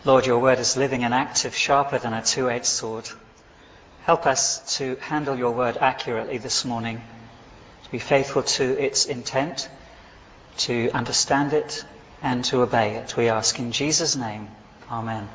Lord, your word is living and active, sharper than a two-edged sword. Help us to handle your word accurately this morning, to be faithful to its intent, to understand it, and to obey it. We ask in Jesus' name. Amen.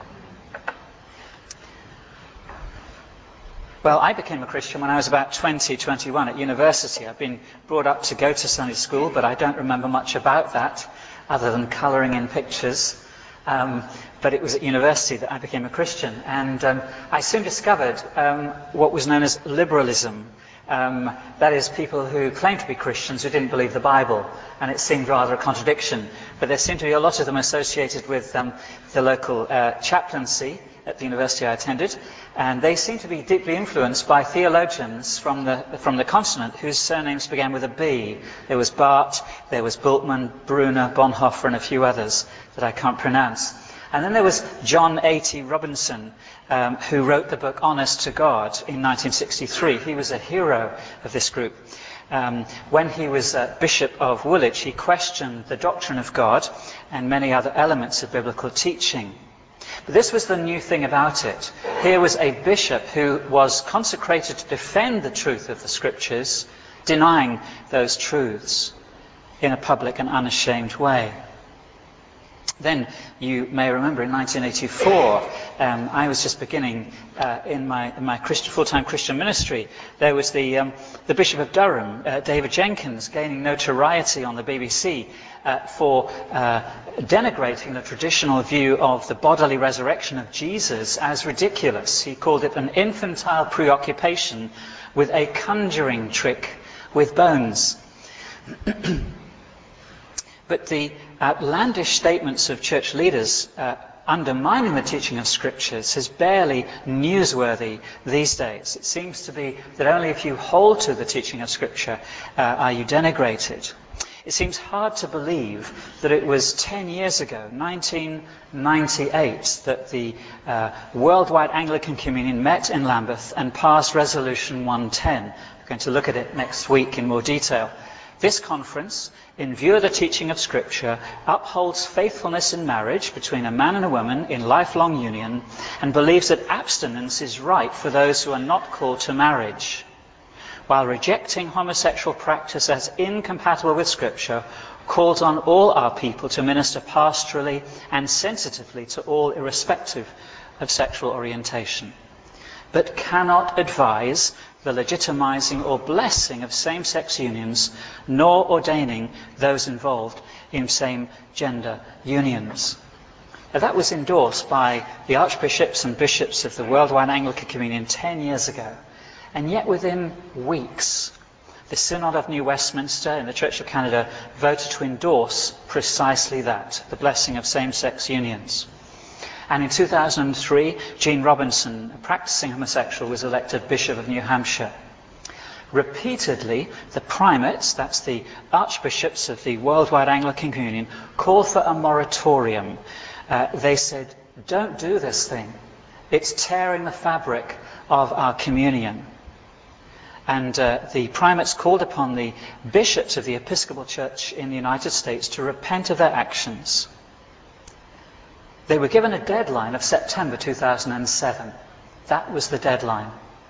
Well, I became a Christian when I was about 21 at university. I've been brought up to go to Sunday school, but I don't remember much about that other than colouring in pictures. But it was at university that I became a Christian. And I soon discovered what was known as liberalism. That is, people who claimed to be Christians who didn't believe the Bible. And it seemed rather a contradiction. But there seemed to be a lot of them associated with the local chaplaincy at the university I attended, and they seemed to be deeply influenced by theologians from the continent whose surnames began with a B. There was Barth, there was Bultmann, Brunner, Bonhoeffer, and a few others that I can't pronounce. And then there was John A.T. Robinson, who wrote the book Honest to God in 1963. He was a hero of this group. When he was Bishop of Woolwich, he questioned the doctrine of God and many other elements of biblical teaching. But this was the new thing about it. Here was a bishop who was consecrated to defend the truth of the Scriptures, denying those truths in a public and unashamed way. Then, you may remember, in 1984, I was just beginning in my full-time Christian ministry. There was the Bishop of Durham, David Jenkins, gaining notoriety on the BBC for denigrating the traditional view of the bodily resurrection of Jesus as ridiculous. He called it an infantile preoccupation with a conjuring trick with bones. But the outlandish statements of church leaders undermining the teaching of Scriptures is barely newsworthy these days. It seems to be that only if you hold to the teaching of Scripture are you denigrated. It seems hard to believe that it was 10 years ago, 1998, that the Worldwide Anglican Communion met in Lambeth and passed Resolution 110. We're going to look at it next week in more detail. This conference, in view of the teaching of Scripture, upholds faithfulness in marriage between a man and a woman in lifelong union and believes that abstinence is right for those who are not called to marriage, while rejecting homosexual practice as incompatible with Scripture, calls on all our people to minister pastorally and sensitively to all irrespective of sexual orientation, but cannot advise the legitimizing or blessing of same-sex unions, nor ordaining those involved in same-gender unions. Now, that was endorsed by the archbishops and bishops of the Worldwide Anglican Communion 10 years ago. And yet within weeks, the Synod of New Westminster in the Church of Canada voted to endorse precisely that, the blessing of same-sex unions. And in 2003, Gene Robinson, a practicing homosexual, was elected Bishop of New Hampshire. Repeatedly, the primates, that's the archbishops of the Worldwide Anglican Communion, called for a moratorium. They said, don't do this thing. It's tearing the fabric of our communion. And the primates called upon the bishops of the Episcopal Church in the United States to repent of their actions. They were given a deadline of September 2007. That was the deadline.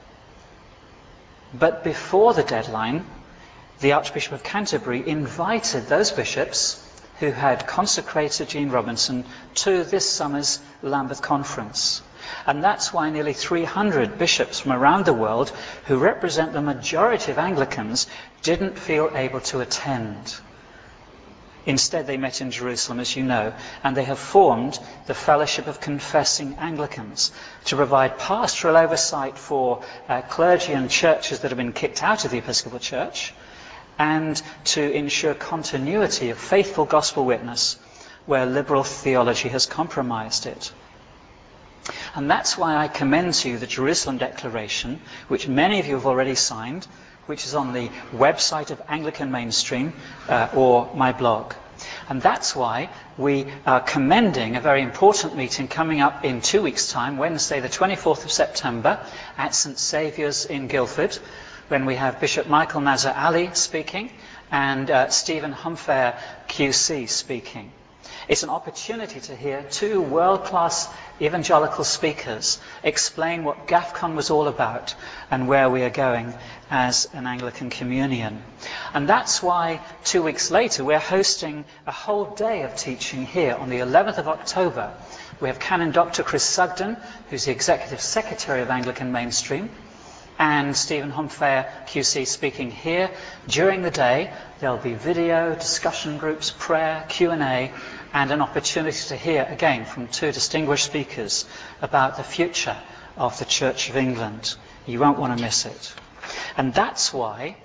But before the deadline, the Archbishop of Canterbury invited those bishops who had consecrated Gene Robinson to this summer's Lambeth Conference. And that's why nearly 300 bishops from around the world who represent the majority of Anglicans didn't feel able to attend. Instead, they met in Jerusalem, as you know, and they have formed the Fellowship of Confessing Anglicans to provide pastoral oversight for clergy and churches that have been kicked out of the Episcopal Church, and to ensure continuity of faithful gospel witness where liberal theology has compromised it. And that's why I commend to you the Jerusalem Declaration, which many of you have already signed, which is on the website of Anglican Mainstream or my blog. And that's why we are commending a very important meeting coming up in 2 weeks' time, Wednesday the 24th of September at St Saviour's in Guildford, when we have Bishop Michael Nazar Ali speaking and Stephen Humphrey QC speaking. It's an opportunity to hear two world-class evangelical speakers explain what GAFCON was all about and where we are going as an Anglican communion. And that's why 2 weeks later we're hosting a whole day of teaching here on the 11th of October. We have Canon Dr. Chris Sugden, who's the Executive Secretary of Anglican Mainstream, and Stephen Homfair QC speaking here. During the day there'll be video, discussion groups, prayer, Q&A, and an opportunity to hear again from two distinguished speakers about the future of the Church of England. You won't want to miss it. And that's why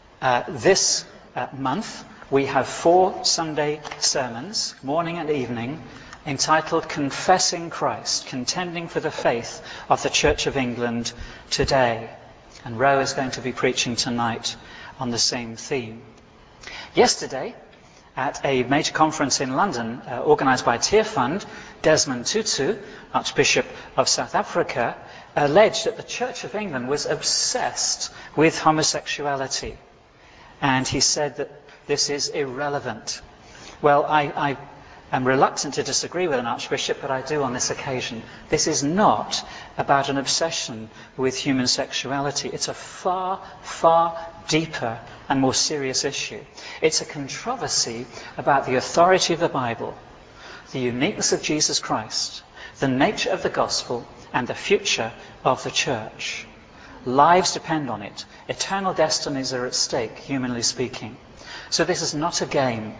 this month we have 4 Sunday sermons, morning and evening, entitled Confessing Christ, Contending for the Faith of the Church of England Today. And Ro is going to be preaching tonight on the same theme. Yesterday, at a major conference in London organised by Tearfund, Desmond Tutu, Archbishop of South Africa, alleged that the Church of England was obsessed with homosexuality. And he said that this is irrelevant. Well, I am reluctant to disagree with an archbishop, but I do on this occasion. This is not about an obsession with human sexuality. It's a far, far deeper and more serious issue. It's a controversy about the authority of the Bible, the uniqueness of Jesus Christ, the nature of the gospel, and the future of the church. Lives depend on it. Eternal destinies are at stake, humanly speaking. So this is not a game.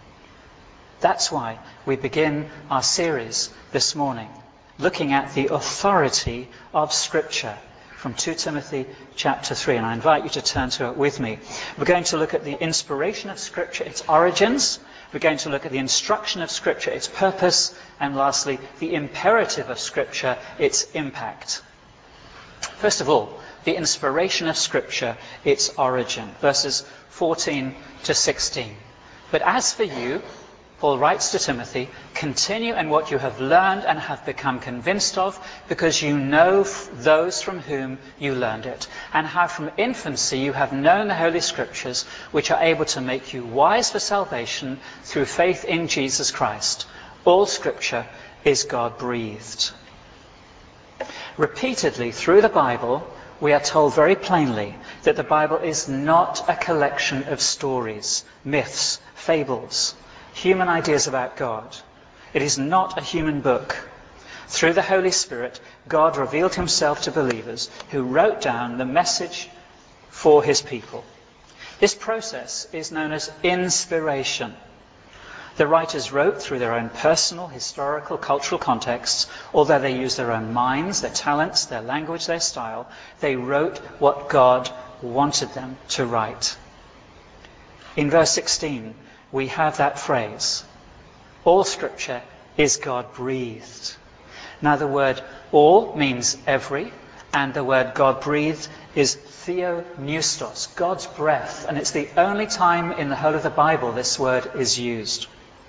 That's why we begin our series this morning, looking at the authority of Scripture from 2 Timothy chapter 3. And I invite you to turn to it with me. We're going to look at the inspiration of Scripture, its origins. We're going to look at the instruction of Scripture, its purpose. And lastly, the imperative of Scripture, its impact. First of all, the inspiration of Scripture, its origin. Verses 14 to 16. But as for you, Paul writes to Timothy, continue in what you have learned and have become convinced of, because you know those from whom you learned it, and how from infancy you have known the Holy Scriptures, which are able to make you wise for salvation through faith in Jesus Christ. All Scripture is God-breathed. Repeatedly through the Bible, we are told very plainly that the Bible is not a collection of stories, myths, fables, human ideas about God. It is not a human book. Through the Holy Spirit, God revealed himself to believers who wrote down the message for his people. This process is known as inspiration. The writers wrote through their own personal, historical, cultural contexts. Although they used their own minds, their talents, their language, their style, they wrote what God wanted them to write. In verse 16, we have that phrase, all Scripture is God-breathed. Now the word all means every, and the word God-breathed is theopneustos, God's breath, and it's the only time in the whole of the Bible this word is used.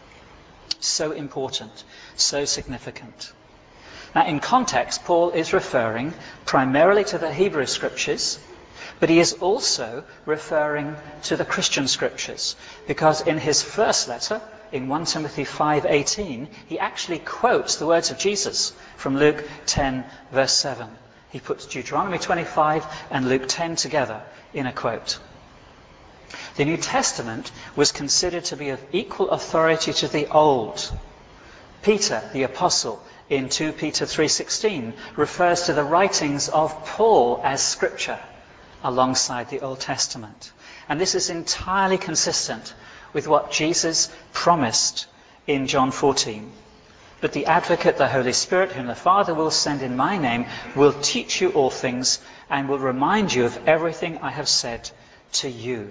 So important, so significant. Now in context, Paul is referring primarily to the Hebrew Scriptures, but he is also referring to the Christian Scriptures, because in his first letter, in 1 Timothy 5:18, he actually quotes the words of Jesus from Luke 10, verse 7. He puts Deuteronomy 25 and Luke 10 together in a quote. The New Testament was considered to be of equal authority to the Old. Peter, the Apostle, in 2 Peter 3:16, refers to the writings of Paul as Scripture, alongside the Old Testament. And this is entirely consistent with what Jesus promised in John 14. But the Advocate, the Holy Spirit, whom the Father will send in my name, will teach you all things and will remind you of everything I have said to you.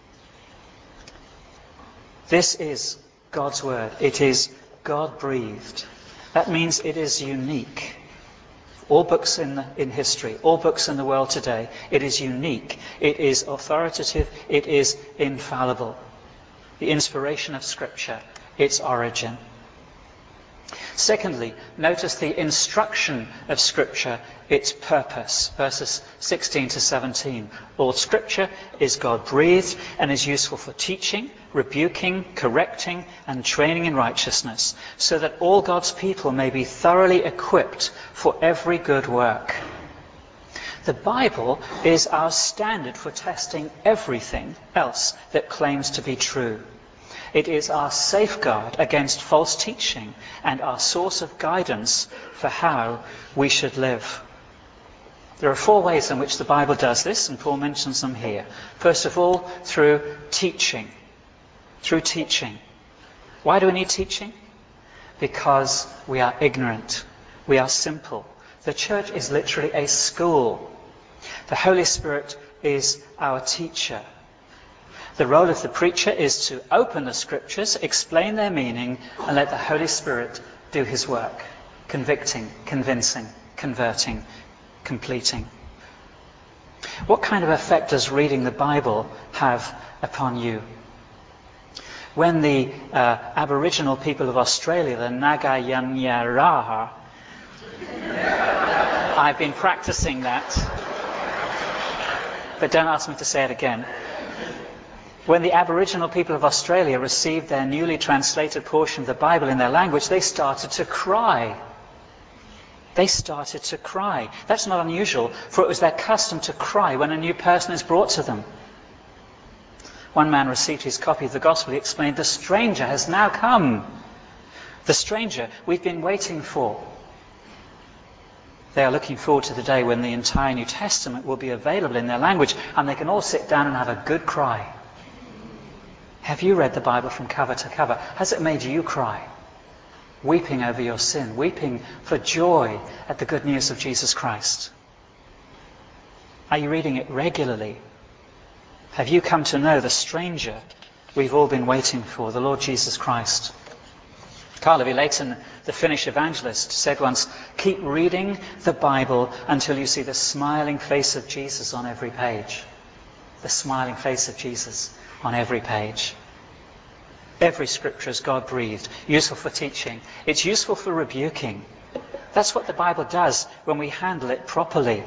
This is God's Word. It is God-breathed. That means it is unique. All books in history, all books in the world today, it is unique, it is authoritative, it is infallible. The inspiration of Scripture, its origin. Secondly, notice the instruction of Scripture, its purpose, verses 16 to 17. All Scripture is God-breathed and is useful for teaching, rebuking, correcting, and training in righteousness, so that all God's people may be thoroughly equipped for every good work. The Bible is our standard for testing everything else that claims to be true. It is our safeguard against false teaching and our source of guidance for how we should live. There are 4 ways in which the Bible does this, and Paul mentions them here. First of all, through teaching. Through teaching. Why do we need teaching? Because we are ignorant. We are simple. The church is literally a school. The Holy Spirit is our teacher. The role of the preacher is to open the Scriptures, explain their meaning, and let the Holy Spirit do his work, convicting, convincing, converting, completing. What kind of effect does reading the Bible have upon you? When the Aboriginal people of Australia, the Nagayanyaraha, I've been practicing that, but don't ask me to say it again. When the Aboriginal people of Australia received their newly translated portion of the Bible in their language, they started to cry. They started to cry. That's not unusual, for it was their custom to cry when a new person is brought to them. One man received his copy of the Gospel. He explained, "The stranger has now come. The stranger we've been waiting for." They are looking forward to the day when the entire New Testament will be available in their language and they can all sit down and have a good cry. Have you read the Bible from cover to cover? Has it made you cry? Weeping over your sin, weeping for joy at the good news of Jesus Christ. Are you reading it regularly? Have you come to know the stranger we've all been waiting for, the Lord Jesus Christ? Carl Levi Leighton, the Finnish evangelist, said once, "Keep reading the Bible until you see the smiling face of Jesus on every page." The smiling face of Jesus on every page. Every Scripture is God-breathed, useful for teaching. It's useful for rebuking. That's what the Bible does when we handle it properly.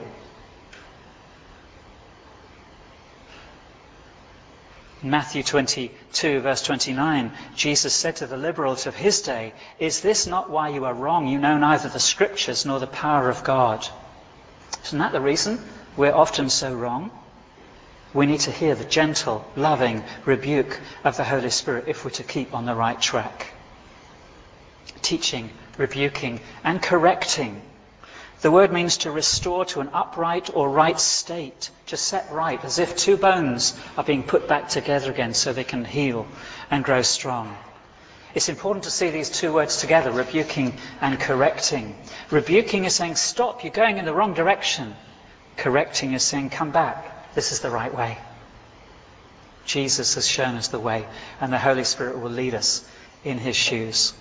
In Matthew 22, verse 29, Jesus said to the liberals of his day, "Is this not why you are wrong? You know neither the Scriptures nor the power of God." Isn't that the reason we're often so wrong? We need to hear the gentle, loving rebuke of the Holy Spirit if we're to keep on the right track. Teaching, rebuking, and correcting. The word means to restore to an upright or right state, to set right, as if 2 bones are being put back together again so they can heal and grow strong. It's important to see these 2 words together, rebuking and correcting. Rebuking is saying, "Stop, you're going in the wrong direction." Correcting is saying, "Come back. This is the right way." Jesus has shown us the way, and the Holy Spirit will lead us in his shoes.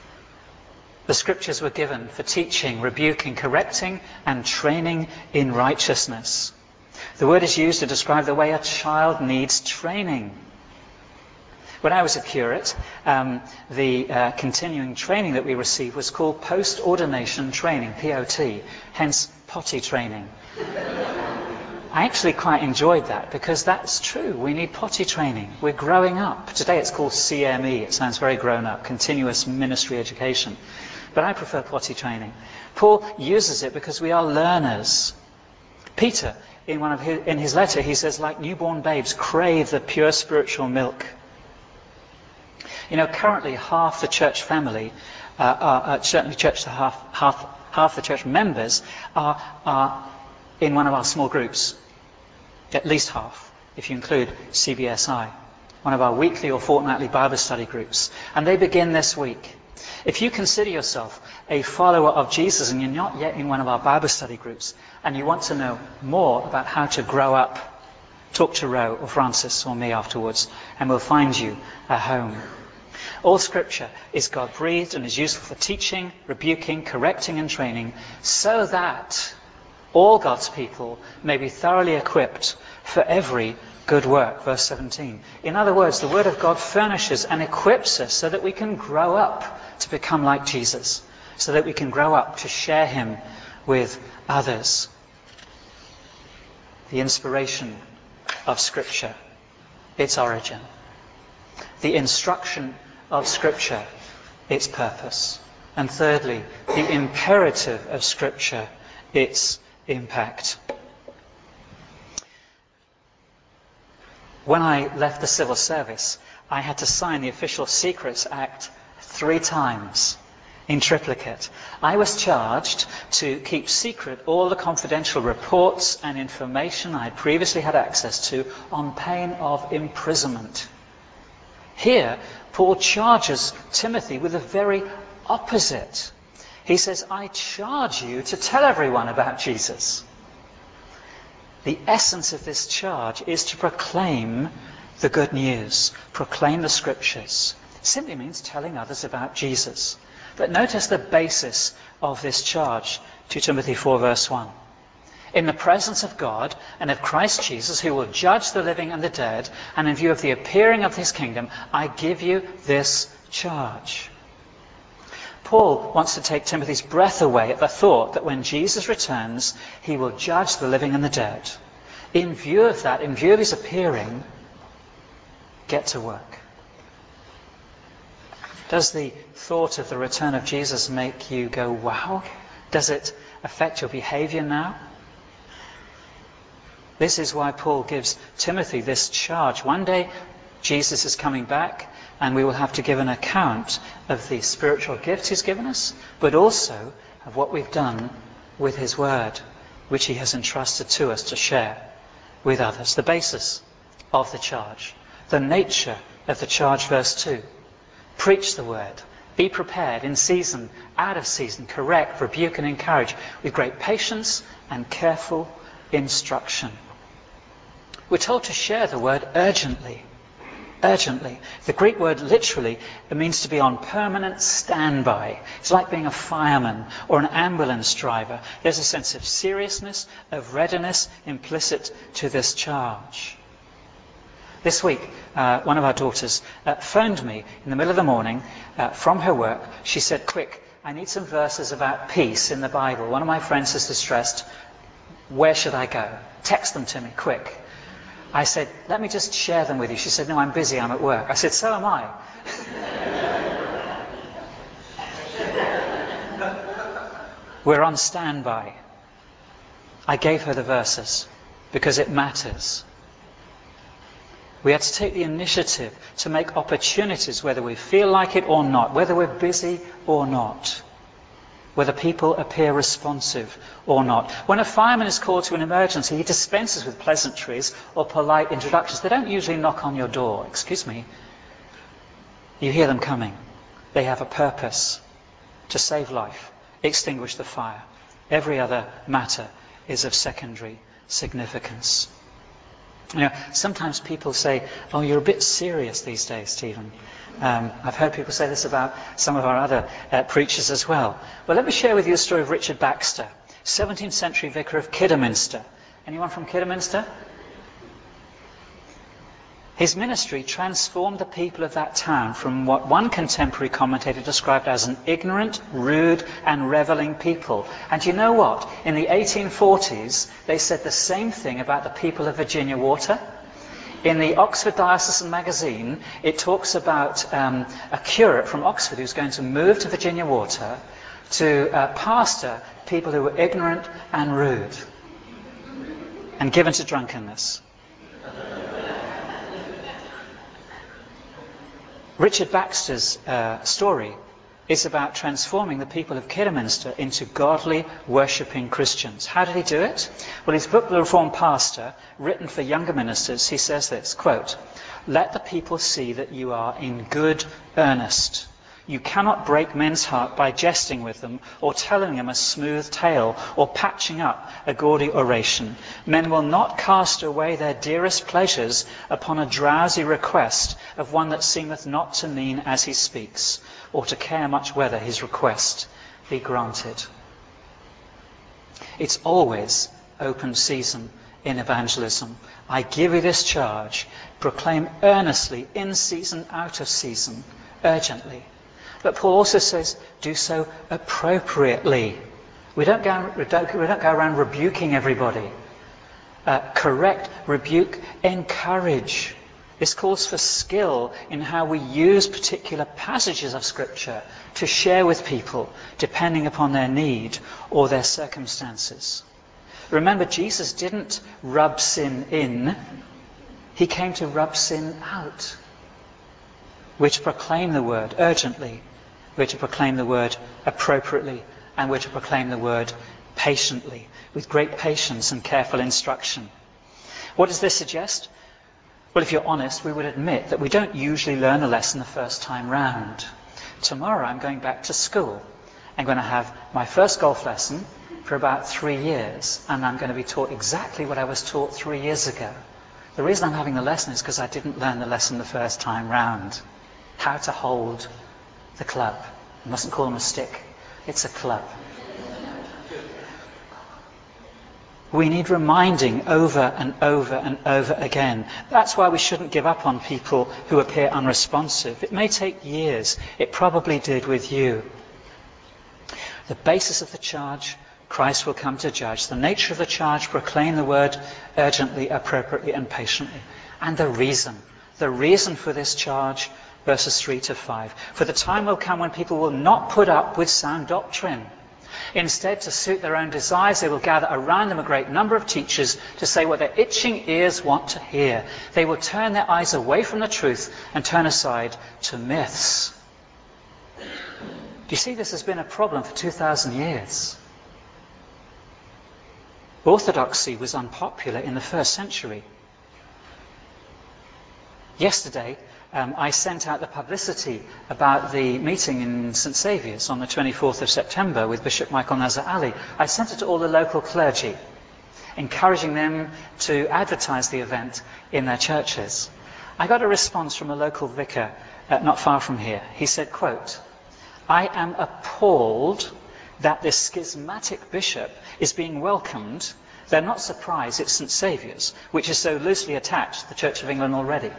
The Scriptures were given for teaching, rebuking, correcting, and training in righteousness. The word is used to describe the way a child needs training. When I was a curate, the continuing training that we received was called post-ordination training, POT, hence potty training. I actually quite enjoyed that because that's true. We need potty training. We're growing up. Today it's called CME. It sounds very grown up, continuous ministry education. But I prefer potty training. Paul uses it because we are learners. Peter, in his letter, he says, like newborn babes, crave the pure spiritual milk. You know, currently half the church family, certainly half the church members are in one of our small groups. At least half, if you include CBSI, one of our weekly or fortnightly Bible study groups. And they begin this week. If you consider yourself a follower of Jesus and you're not yet in one of our Bible study groups and you want to know more about how to grow up, talk to Ro or Francis or me afterwards and we'll find you a home. All Scripture is God-breathed and is useful for teaching, rebuking, correcting and training so that all God's people may be thoroughly equipped for every good work. Verse 17. In other words, the Word of God furnishes and equips us so that we can grow up to become like Jesus, so that we can grow up to share him with others. The inspiration of Scripture, its origin. The instruction of Scripture, its purpose. And thirdly, the imperative of Scripture, its impact. When I left the civil service, I had to sign the Official Secrets Act 3 times in triplicate. I was charged to keep secret all the confidential reports and information I had previously had access to on pain of imprisonment. Here, Paul charges Timothy with the very opposite. He says, I charge you to tell everyone about Jesus. The essence of this charge is to proclaim the good news, proclaim the Scriptures. It simply means telling others about Jesus. But notice the basis of this charge, 2 Timothy 4 verse 1. In the presence of God and of Christ Jesus, who will judge the living and the dead, and in view of the appearing of his kingdom, I give you this charge. Paul wants to take Timothy's breath away at the thought that when Jesus returns, he will judge the living and the dead. In view of that, in view of his appearing, get to work. Does the thought of the return of Jesus make you go, wow? Does it affect your behavior now? This is why Paul gives Timothy this charge. One day, Jesus is coming back, and we will have to give an account of the spiritual gifts he's given us, but also of what we've done with his word, which he has entrusted to us to share with others. The basis of the charge, the nature of the charge, verse 2. Preach the word. Be prepared in season, out of season, correct, rebuke and encourage with great patience and careful instruction. We're told to share the word urgently. Urgently. The Greek word literally, it means to be on permanent standby. It's like being a fireman or an ambulance driver. There's a sense of seriousness, of readiness implicit to this charge. This week, one of our daughters phoned me in the middle of the morning from her work. She said, quick, I need some verses about peace in the Bible. One of my friends is distressed. Where should I go? Text them to me, quick. I said, let me just share them with you. She said, no, I'm busy, I'm at work. I said, so am I. We're on standby. I gave her the verses because it matters. We have to take the initiative to make opportunities, whether we feel like it or not, whether we're busy or not, whether people appear responsive or not. When a fireman is called to an emergency, he dispenses with pleasantries or polite introductions. They don't usually knock on your door. Excuse me. You hear them coming. They have a purpose: to save life, extinguish the fire. Every other matter is of secondary significance. You know, sometimes people say, oh, you're a bit serious these days, Stephen. I've heard people say this about some of our other preachers as well. Well, let me share with you the story of Richard Baxter, 17th century vicar of Kidderminster. Anyone from Kidderminster? His ministry transformed the people of that town from what one contemporary commentator described as an ignorant, rude and revelling people. And you know what? In the 1840s, they said the same thing about the people of Virginia Water. In the Oxford Diocesan Magazine, it talks about a curate from Oxford who's going to move to Virginia Water to pastor people who were ignorant and rude and given to drunkenness. Richard Baxter's story is about transforming the people of Kidderminster into godly, worshipping Christians. How did he do it? Well, his book, The Reformed Pastor, written for younger ministers, he says this, quote, let the people see that you are in good earnest. You cannot break men's heart by jesting with them or telling them a smooth tale or patching up a gaudy oration. Men will not cast away their dearest pleasures upon a drowsy request of one that seemeth not to mean as he speaks, or to care much whether his request be granted. It's always open season in evangelism. I give you this charge. Proclaim earnestly, in season, out of season, urgently. But Paul also says, do so appropriately. We don't go around rebuking everybody. Correct, rebuke, encourage. This calls for skill in how we use particular passages of Scripture to share with people, depending upon their need or their circumstances. Remember, Jesus didn't rub sin in. He came to rub sin out. We're to proclaim the word urgently. We're to proclaim the word appropriately. And we're to proclaim the word patiently, with great patience and careful instruction. What does this suggest? Well, if you're honest, we would admit that we don't usually learn a lesson the first time round. Tomorrow I'm going back to school. I'm going to have my first golf lesson for about 3 years, and I'm going to be taught exactly what I was taught 3 years ago. The reason I'm having the lesson is because I didn't learn the lesson the first time round. How to hold the club. You mustn't call them a stick. It's a club. We need reminding over and over and over again. That's why we shouldn't give up on people who appear unresponsive. It may take years. It probably did with you. The basis of the charge, Christ will come to judge. The nature of the charge, proclaim the word urgently, appropriately, and patiently. And the reason for this charge, verses 3 to 5. For the time will come when people will not put up with sound doctrine. Instead, to suit their own desires, they will gather around them a great number of teachers to say what their itching ears want to hear. They will turn their eyes away from the truth and turn aside to myths. Do you see, this has been a problem for 2,000 years. Orthodoxy was unpopular in the first century. Yesterday, I sent out the publicity about the meeting in St Saviour's on the 24th of September with Bishop Michael Nazar Ali. I sent it to all the local clergy, encouraging them to advertise the event in their churches. I got a response from a local vicar not far from here. He said, quote, I am appalled that this schismatic bishop is being welcomed. They're not surprised it's St Saviour's, which is so loosely attached to the Church of England already.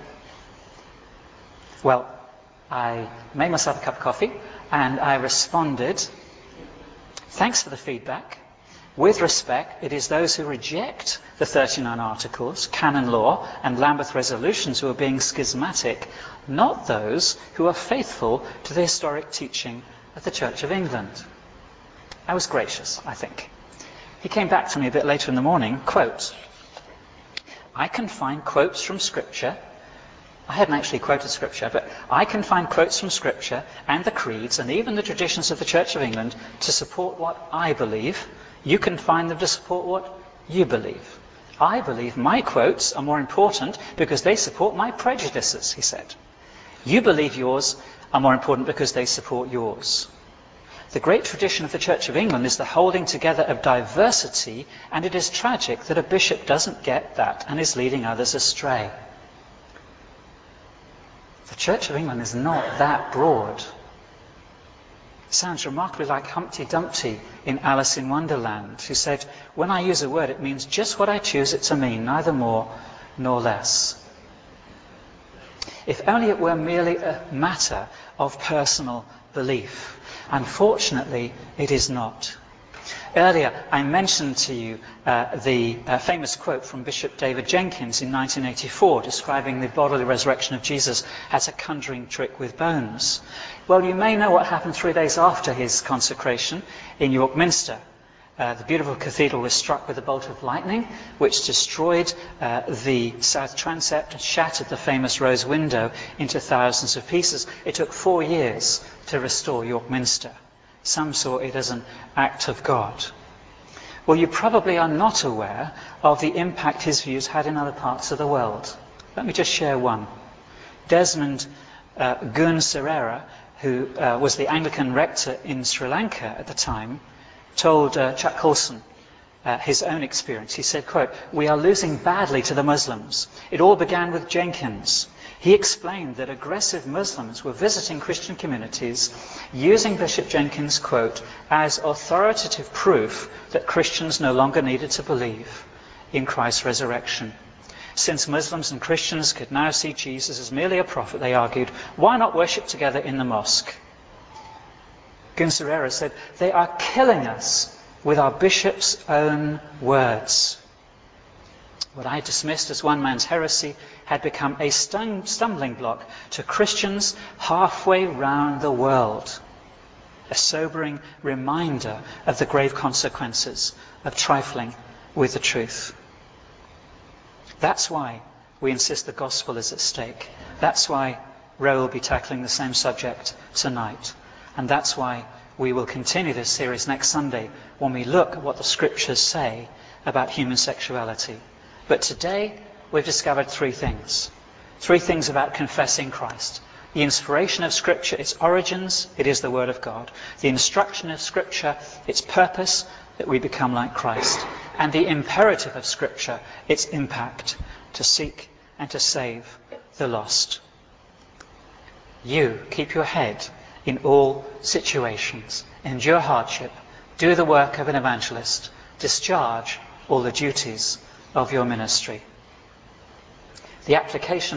Well, I made myself a cup of coffee and I responded, thanks for the feedback. With respect, it is those who reject the 39 Articles, canon law, and Lambeth resolutions who are being schismatic, not those who are faithful to the historic teaching of the Church of England. I was gracious, I think. He came back to me a bit later in the morning, quote, I can find quotes from Scripture. I hadn't actually quoted Scripture, but I can find quotes from Scripture and the creeds and even the traditions of the Church of England to support what I believe. You can find them to support what you believe. I believe my quotes are more important because they support my prejudices, he said. You believe yours are more important because they support yours. The great tradition of the Church of England is the holding together of diversity, and it is tragic that a bishop doesn't get that and is leading others astray. The Church of England is not that broad. It sounds remarkably like Humpty Dumpty in Alice in Wonderland, who said, when I use a word, it means just what I choose it to mean, neither more nor less. If only it were merely a matter of personal belief. Unfortunately, it is not. Earlier, I mentioned to you the famous quote from Bishop David Jenkins in 1984, describing the bodily resurrection of Jesus as a conjuring trick with bones. Well, you may know what happened 3 days after his consecration in York Minster. The beautiful cathedral was struck with a bolt of lightning, which destroyed the south transept and shattered the famous rose window into thousands of pieces. It took 4 years to restore York Minster. Some saw it as an act of God. Well, you probably are not aware of the impact his views had in other parts of the world. Let me just share one. Desmond Gunaserera, who was the Anglican rector in Sri Lanka at the time, told Chuck Colson his own experience. He said, quote, we are losing badly to the Muslims. It all began with Jenkins. He explained that aggressive Muslims were visiting Christian communities using Bishop Jenkins' quote as authoritative proof that Christians no longer needed to believe. in Christ's resurrection. Since Muslims and Christians could now see Jesus as merely a prophet, they argued, why not worship together in the mosque? Gunserera said, they are killing us with our bishop's own words. What I dismissed as one man's heresy had become a stumbling block to Christians halfway round the world. A sobering reminder of the grave consequences of trifling with the truth. That's why we insist the gospel is at stake. That's why Ro will be tackling the same subject tonight. And that's why we will continue this series next Sunday when we look at what the scriptures say about human sexuality. But today we've discovered three things. Three things about confessing Christ. The inspiration of Scripture, its origins, it is the Word of God. The instruction of Scripture, its purpose, that we become like Christ. And the imperative of Scripture, its impact, to seek and to save the lost. You keep your head in all situations. Endure hardship. Do the work of an evangelist. Discharge all the duties of your ministry. The application